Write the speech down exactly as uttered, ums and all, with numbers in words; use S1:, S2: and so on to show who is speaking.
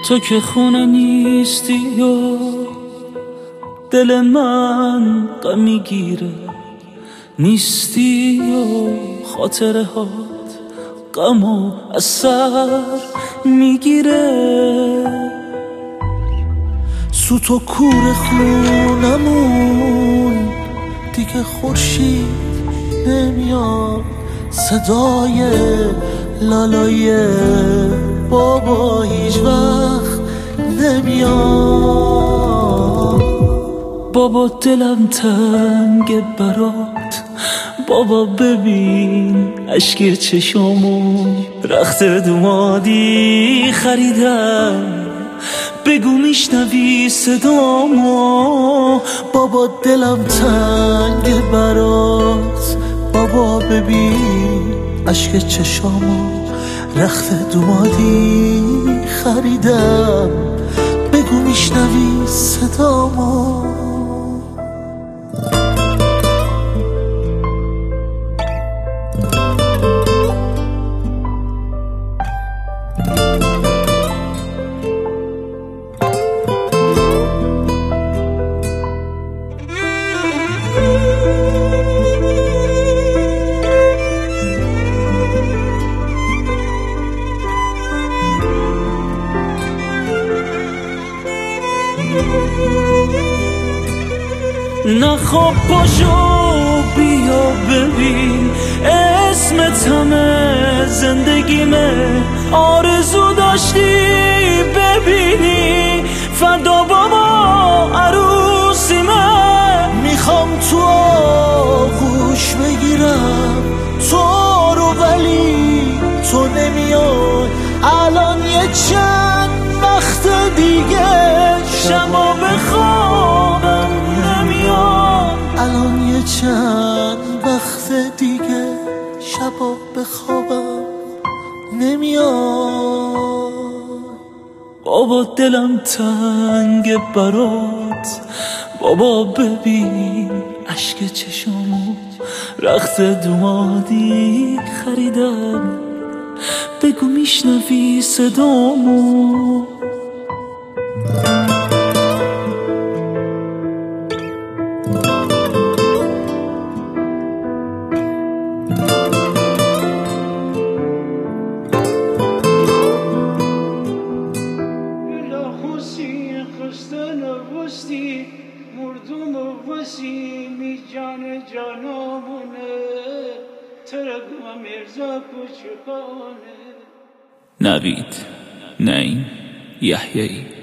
S1: تو که خونه نیستی و دل من غم میگیره، نیستی و خاطره هات غم و اثر میگیره.
S2: سوت و کور خونمون دیگه خورشید نمیاد، صدای لالای بابا هیچ وقت نمیاد.
S1: بابا دلم تنگ برات، بابا ببین اشک چشامو رخت دومادی خریدم، بگو میشنوی صدامو.
S2: بابا دلم تنگ برات، بابا ببین اشک چشامو رخت دومادی خریدم، بگو میشنوی صدامو.
S1: نه خب پاشو بیا ببین اسمت همه زندگیمه، آرزو داشتی ببینی فردا بابا عروسیمه.
S2: میخوام تو آغوش بگیرم تو رو، ولی تو نمیای. الان یه چند وقت دیگه
S1: شبا بخوابم نمیاد،
S2: الان یه چند وقت دیگه شبا بخوابم نمیاد.
S1: بابا دلم تنگ برات، بابا ببین اشک چشامو رخت دومادی خریدم، بگو میشنوی صدامو.
S3: مردم و وسیمی جان جانامونه، ترگم مرزا کچکانه.
S1: نوید نعیم یحیایی.